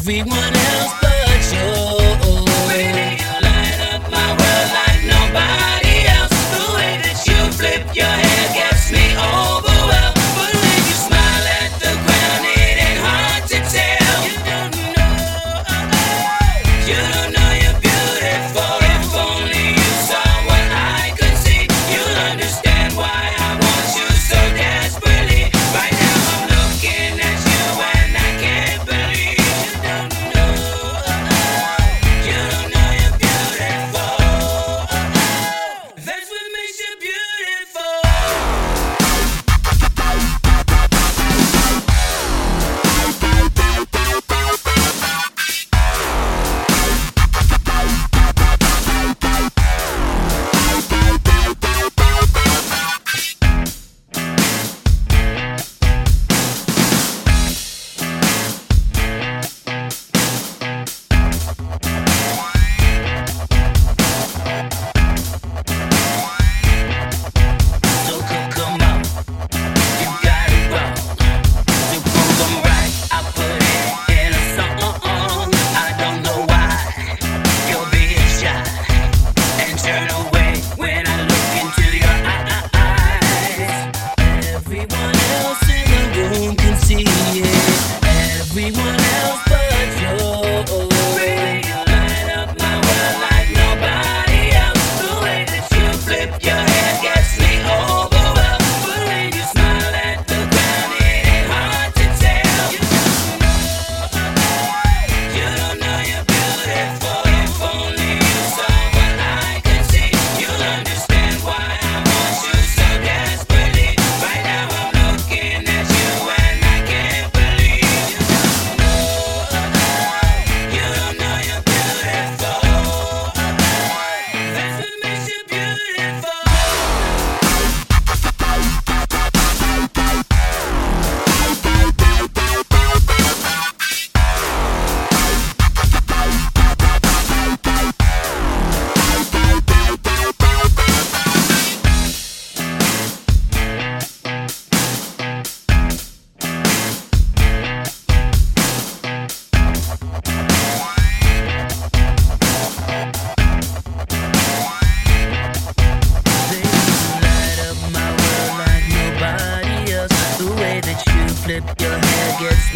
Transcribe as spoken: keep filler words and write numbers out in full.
everyone else but you. Baby, you light up my world like nobody else. The way that you flip your hair gets me overwhelmed. But when you smile at the ground, it ain't hard to tell. You don't know, you don't know you're beautiful. If only you saw what I could see, you'll understand why I want you so desperately. Right now I'm looking at you and I can't believe you don't know, you don't know you're beautiful. That's what makes you beautiful. So come, come on, you got it wrong. To prove I'm right, I put it in a song. I don't know why you're being shy and turn away when I look into your eyes. Everyone else in the room can see it. Everyone else but you. Baby, you light up my world like nobody else. The way that you flip your hair gets me overwhelmed. But when you smile at the ground, it ain't hard to tell. You don't know you're beautiful. If only you saw what I could see, you'll understand why I want you so desperately. Right now I'm looking at you and I can't believe you don't know, you don't know you're beautiful. That's what makes you beautiful. Baby, you light up my world like nobody else. The way that you flip your hair gets